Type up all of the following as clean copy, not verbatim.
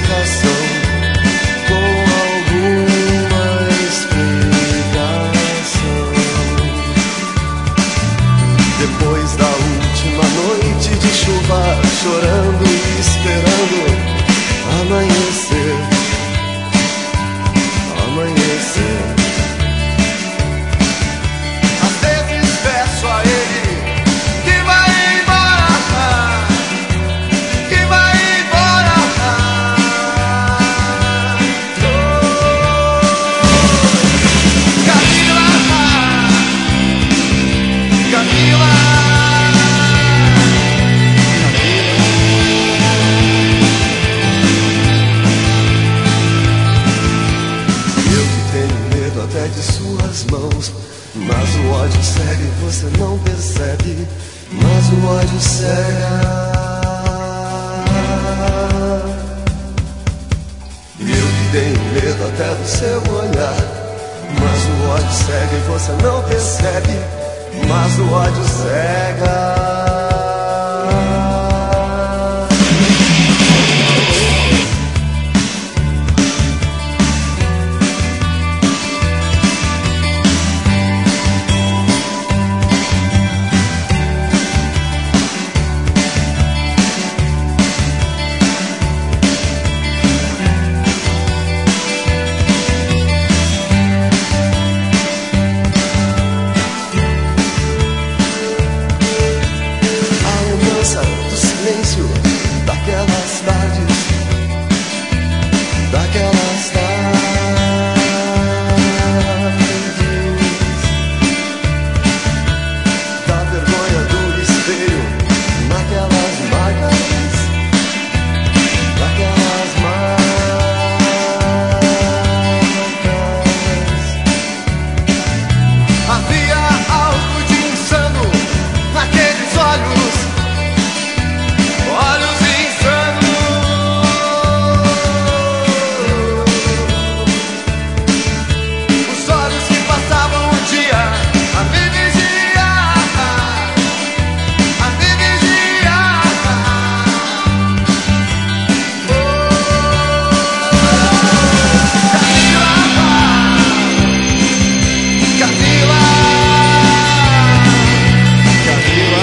explicação, com alguma explicação. Depois da última noite de chuva, chorando e esperando amanhecer, amanhecer. Às vezes peço a ele que vai embora, que vai embora. Camila, Camila. Até de suas mãos, mas o ódio cega e você não percebe, mas o ódio cega. Eu que tenho medo até do seu olhar, mas o ódio cega e você não percebe, mas o ódio cega. Do silêncio daquelas tardes, daquelas tardes, da vergonha do espelho, naquelas marcas, daquelas marcas. Havia algo de insano naqueles olhos. Olhos insanos, os olhos que passavam o dia a me vigiar, a me vigiar. Camila, Camila,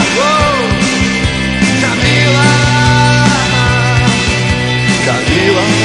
Camila.